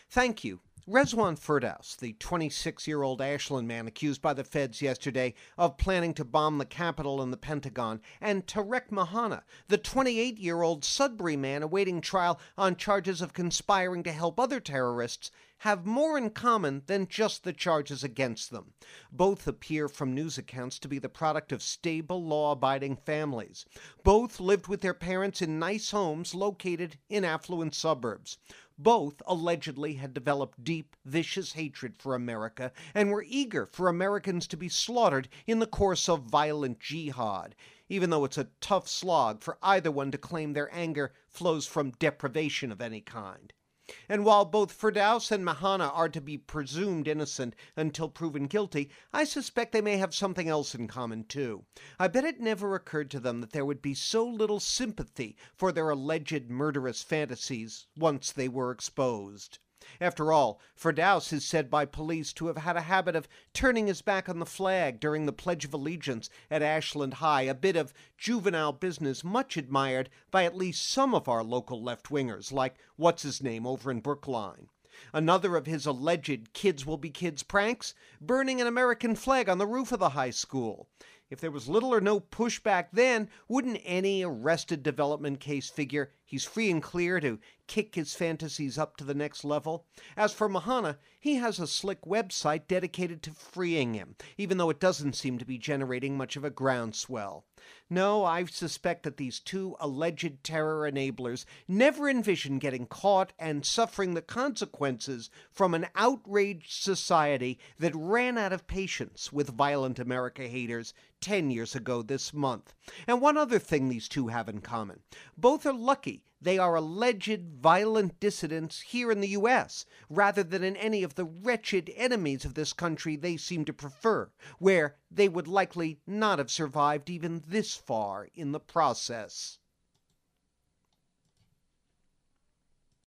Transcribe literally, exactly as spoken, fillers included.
Thank you. Rezwan Firdaus, the twenty-six-year-old Ashland man accused by the feds yesterday of planning to bomb the Capitol and the Pentagon, and Tarek Mahana, the twenty-eight-year-old Sudbury man awaiting trial on charges of conspiring to help other terrorists, have more in common than just the charges against them. Both appear from news accounts to be the product of stable, law-abiding families. Both lived with their parents in nice homes located in affluent suburbs. Both allegedly had developed deep, vicious hatred for America and were eager for Americans to be slaughtered in the course of violent jihad, even though it's a tough slog for either one to claim their anger flows from deprivation of any kind. And while both Firdaus and Mahana are to be presumed innocent until proven guilty, I suspect they may have something else in common, too. I bet it never occurred to them that there would be so little sympathy for their alleged murderous fantasies once they were exposed. After all, Firdaus is said by police to have had a habit of turning his back on the flag during the Pledge of Allegiance at Ashland High, a bit of juvenile business much admired by at least some of our local left-wingers, like what's-his-name over in Brookline. Another of his alleged kids-will-be-kids pranks, burning an American flag on the roof of the high school. If there was little or no pushback then, wouldn't any arrested development case figure he's free and clear to kick his fantasies up to the next level? As for Mahana, he has a slick website dedicated to freeing him, even though it doesn't seem to be generating much of a groundswell. No, I suspect that these two alleged terror enablers never envisioned getting caught and suffering the consequences from an outraged society that ran out of patience with violent America haters ten years ago this month. And one other thing these two have in common. Both are lucky they are alleged violent dissidents here in the U S, rather than in any of the wretched enemies of this country they seem to prefer, where they would likely not have survived even this far in the process.